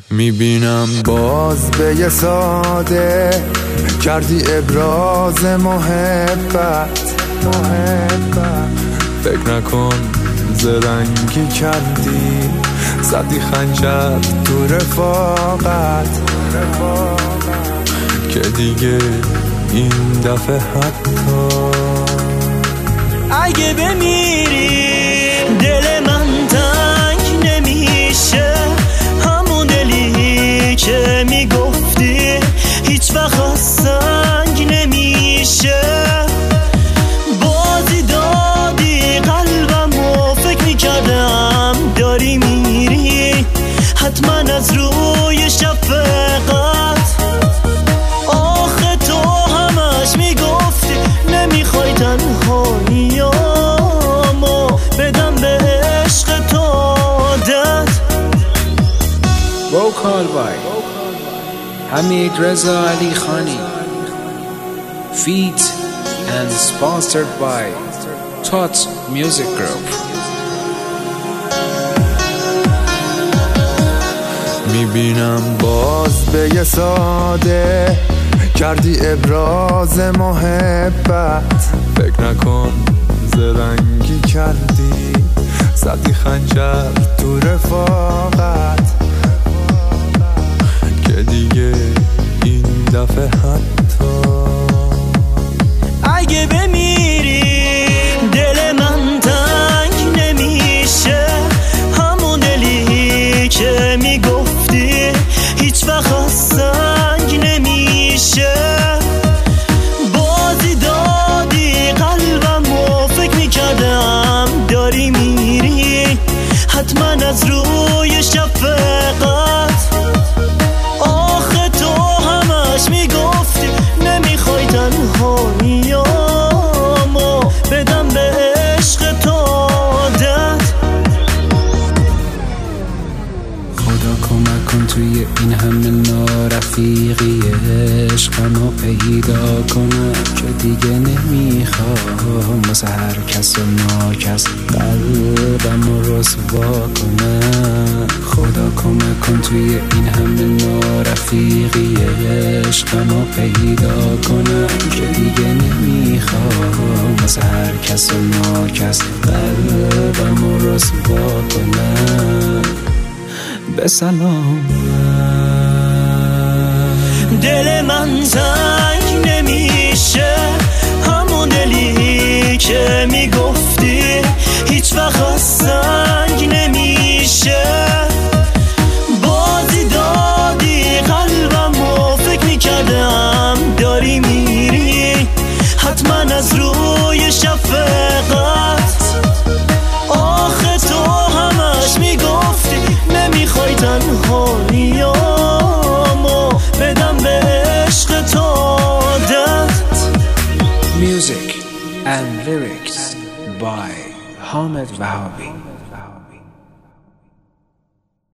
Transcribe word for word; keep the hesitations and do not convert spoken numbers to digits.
میبینم باز به یه ساده کردی ابراز محبت محبت فکر نکن زرنگی کردی زدی خنجر تو رفاقت که دیگه این دفعه حتی اگه بمیری دل من تنگ نمیشه، همون دلی که میگفتی هیچ وقت سنگ نمیشه. بازی دادی قلبمو، فکر میکردم داری میری حتما از روی شفقت. آخه تو همش میگفتی نمیخوای تنهاییامو بدم به عشق تو عادت. Vocal by Hamid Reza Ali Khani, feat and sponsored by Tot Music Group. میبینم باز به یه ساده کردی ابراز محبت فکر نکن زرنگی کردی زدی خنجر تو رفاقت که دیگه این دفعه حتی اگه بمیری دل من تنگ نمیشه، همون دلی که میگفتی هیچ وقت سنگ نمیشه. بازی دادی قلبمو، فکر میکردم داری میری حتما از روی شفقت. آخه تو همش میگفتی نمیخوای تنهاییامو بدم به عشق تو عادت. خدا کمک کن توی این همه نارفیقی عشقمو پیدا کنم که دیگه نمیخوام واسه هر کس و ناکس قلبمو رسوا کنم. خدا کمک کن توی این همه نارفیقی عشقمو پیدا کنم که دیگه نمیخوام واسه هر کس و ناکس قلبمو رسوا کنم. به سلام دل من تنگ نمیشه، همون دلی که میگفتی هیچ وقت سنگ نمیشه. بازی دادی قلبمو، فکر میکردم داری میری حتما از روی شفقت. آخه تو همش میگفتی نمیخوای تنهاییامو بدم به عشق تو عادت. Music and lyrics by Hamid Wahabi.